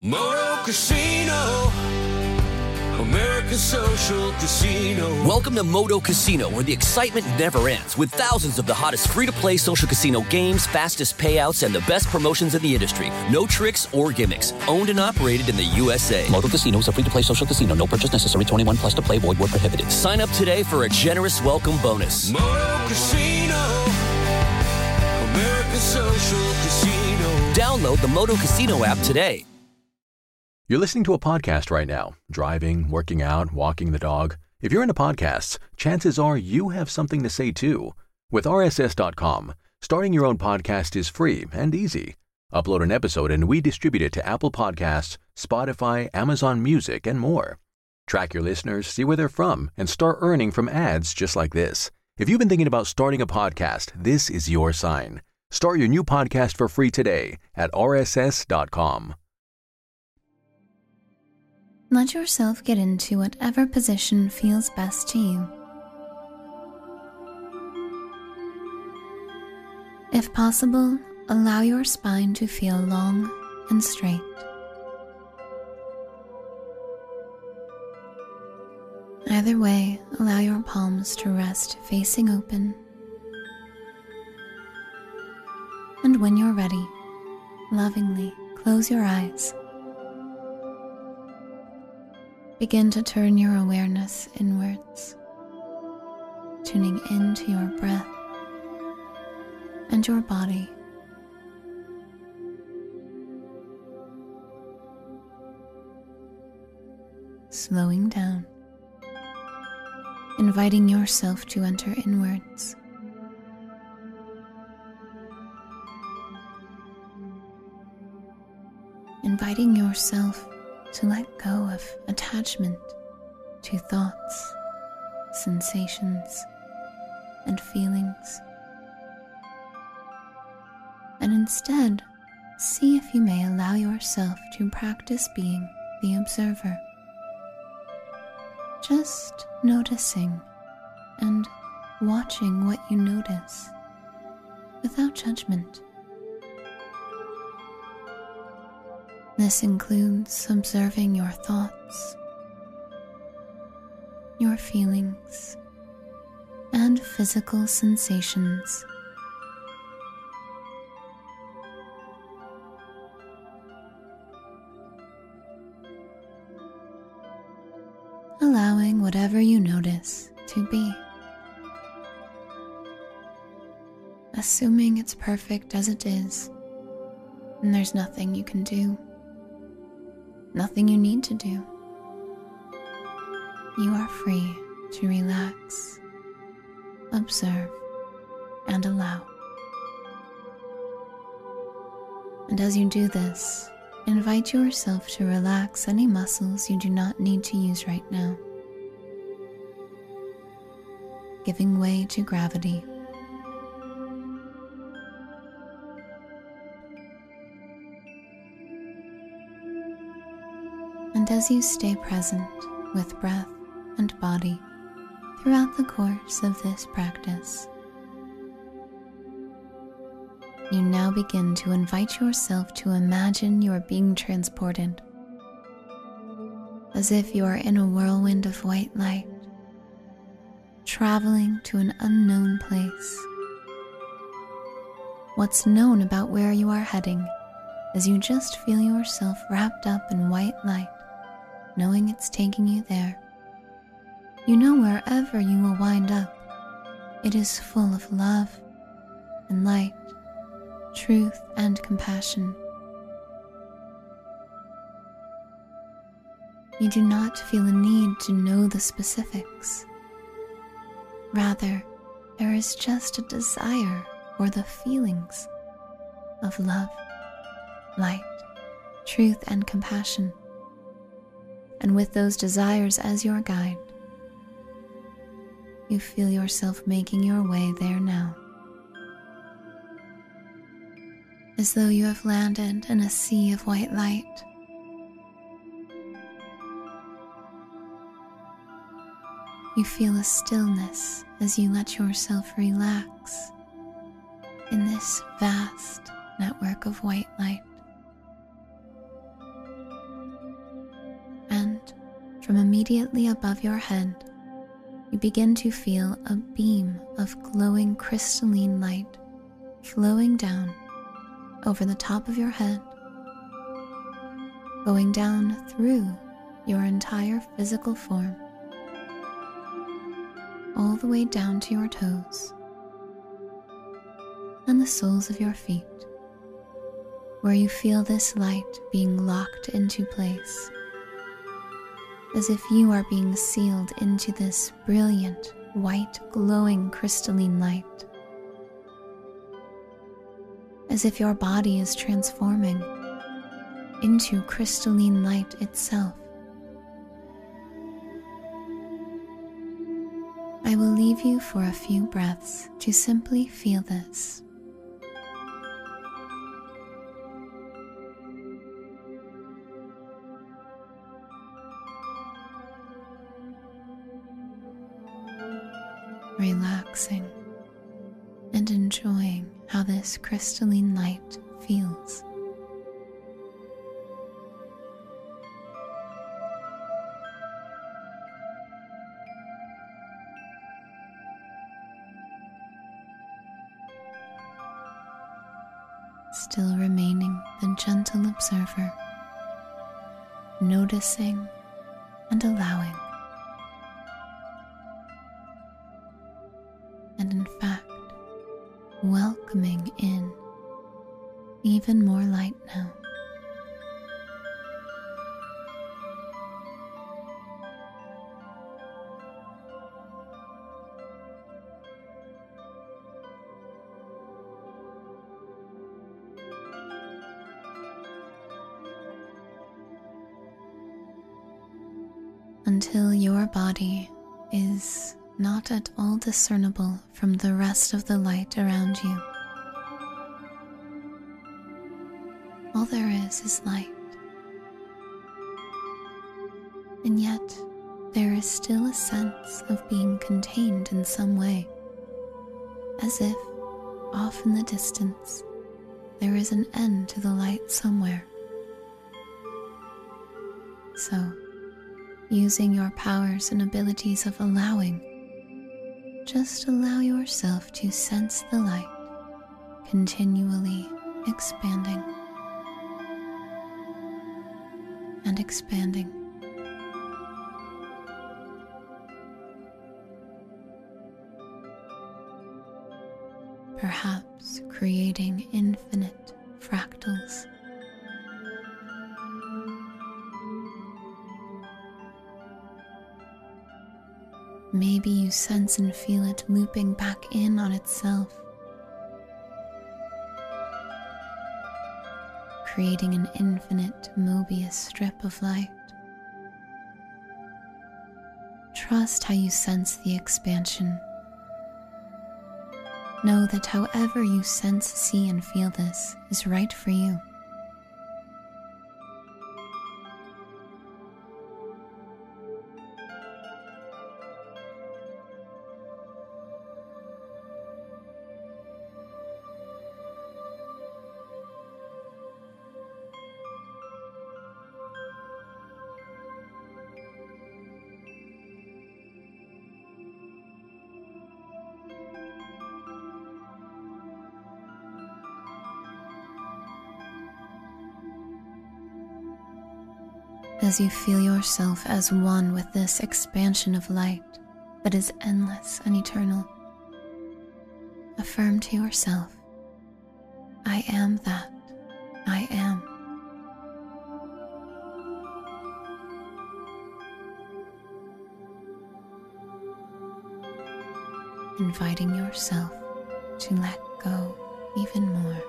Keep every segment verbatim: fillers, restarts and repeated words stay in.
Moto Casino, America's social casino. Welcome to Moto Casino, where the excitement never ends, with thousands of the hottest free-to-play social casino games, fastest payouts, and the best promotions in the industry. No tricks or gimmicks. Owned and operated in the U S A. Moto Casino is a free-to-play social casino. No purchase necessary. twenty-one plus to play. Void where prohibited. Sign up today for a generous welcome bonus. Moto Casino, America's social casino. Download the Moto Casino app today. You're listening to a podcast right now, driving, working out, walking the dog. If you're into podcasts, chances are you have something to say too. With R S S dot com, starting your own podcast is free and easy. Upload an episode and we distribute it to Apple Podcasts, Spotify, Amazon Music, and more. Track your listeners, see where they're from, and start earning from ads just like this. If you've been thinking about starting a podcast, this is your sign. Start your new podcast for free today at R S S dot com. Let yourself get into whatever position feels best to you. If possible, allow your spine to feel long and straight. Either way, allow your palms to rest facing open. And when you're ready, lovingly close your eyes. Begin to turn your awareness inwards, tuning into your breath and your body. Slowing down, inviting yourself to enter inwards. Inviting yourself to let go of attachment to thoughts, sensations, and feelings. And instead, see if you may allow yourself to practice being the observer. Just noticing and watching what you notice without judgment. This includes observing your thoughts, your feelings, and physical sensations. Allowing whatever you notice to be. Assuming it's perfect as it is, and there's nothing you can do. Nothing you need to do. You are free to relax, observe, and allow. And as you do this, invite yourself to relax any muscles you do not need to use right now, giving way to gravity. And as you stay present with breath and body throughout the course of this practice, you now begin to invite yourself to imagine you are being transported, as if you are in a whirlwind of white light, traveling to an unknown place. What's known about where you are heading as you just feel yourself wrapped up in white light, knowing it's taking you there. You know wherever you will wind up, it is full of love and light, truth and compassion. You do not feel a need to know the specifics. Rather, there is just a desire for the feelings of love, light, truth, and compassion. And with those desires as your guide, you feel yourself making your way there now. As though you have landed in a sea of white light. You feel a stillness as you let yourself relax in this vast network of white light. from immediately above your head, you begin to feel a beam of glowing crystalline light flowing down over the top of your head, going down through your entire physical form, all the way down to your toes and the soles of your feet, where you feel this light being locked into place, as if you are being sealed into this brilliant, white, glowing crystalline light, as if your body is transforming into crystalline light itself. I will leave you for a few breaths to simply feel this. Relaxing and enjoying how this crystalline light feels. Still remaining the gentle observer, noticing and allowing. And in fact, welcoming in even more light now. Until your body is not at all discernible from the rest of the light around you. All there is is light. And yet, there is still a sense of being contained in some way, as if, off in the distance, there is an end to the light somewhere. So, using your powers and abilities of allowing, just allow yourself to sense the light continually expanding and expanding. Perhaps creating infinite fractals. Maybe you sense and feel it looping back in on itself, creating an infinite Mobius strip of light. Trust how you sense the expansion. Know that however you sense, see, and feel this is right for you. As you feel yourself as one with this expansion of light that is endless and eternal, affirm to yourself, I am that I am. Inviting yourself to let go even more,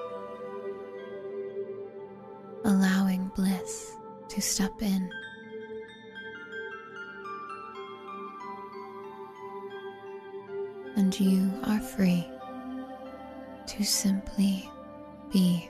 allowing bliss to step in. And you are free to simply be.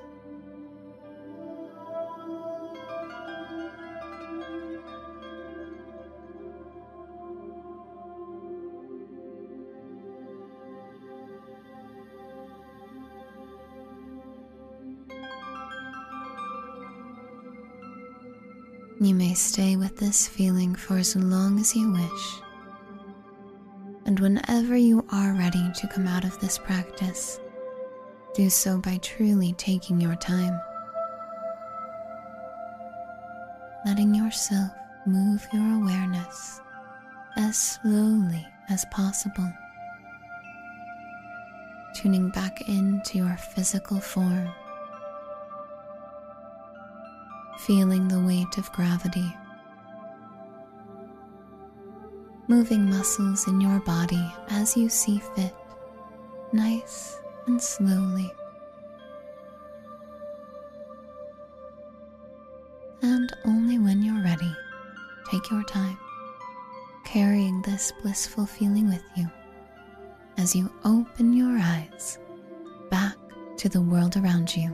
You may stay with this feeling for as long as you wish. And whenever you are ready to come out of this practice, do so by truly taking your time. Letting yourself move your awareness as slowly as possible. Tuning back into your physical form. Feeling the weight of gravity. Moving muscles in your body as you see fit, nice and slowly. And only when you're ready, take your time, carrying this blissful feeling with you as you open your eyes back to the world around you.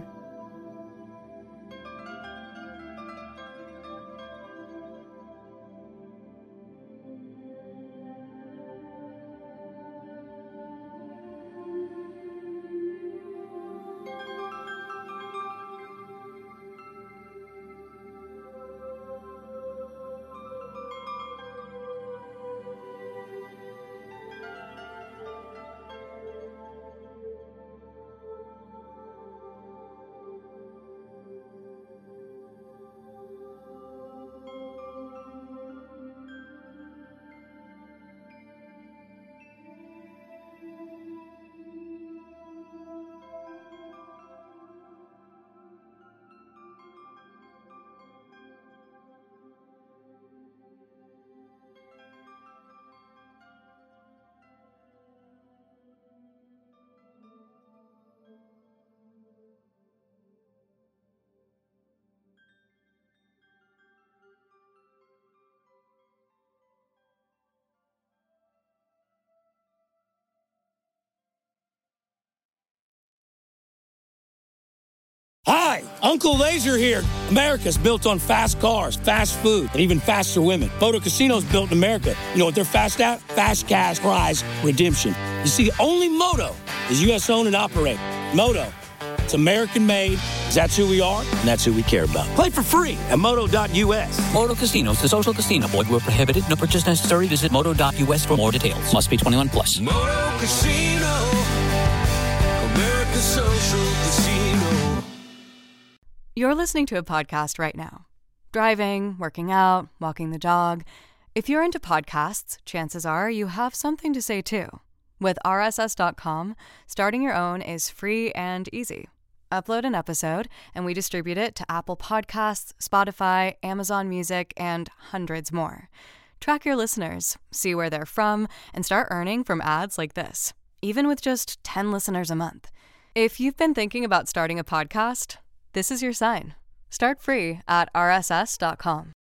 Hi, Uncle Laser here. America's built on fast cars, fast food, and even faster women. Moto Casino's built in America. You know what they're fast at? Fast cash prize redemption. You see, only Moto is U S owned and operated. Moto, it's American made, 'cause that's who we are, and that's who we care about. Play for free at moto dot U S. Moto Casinos, the social casino. Void where prohibited. No purchase necessary. Visit moto dot U S for more details. Must be twenty-one plus. Moto Casino, America's social casino. You're listening to a podcast right now. Driving, working out, walking the dog. If you're into podcasts, chances are you have something to say too. With R S S dot com, starting your own is free and easy. Upload an episode, and we distribute it to Apple Podcasts, Spotify, Amazon Music, and hundreds more. Track your listeners, see where they're from, and start earning from ads like this, even with just ten listeners a month. If you've been thinking about starting a podcast, this is your sign. Start free at R S S dot com.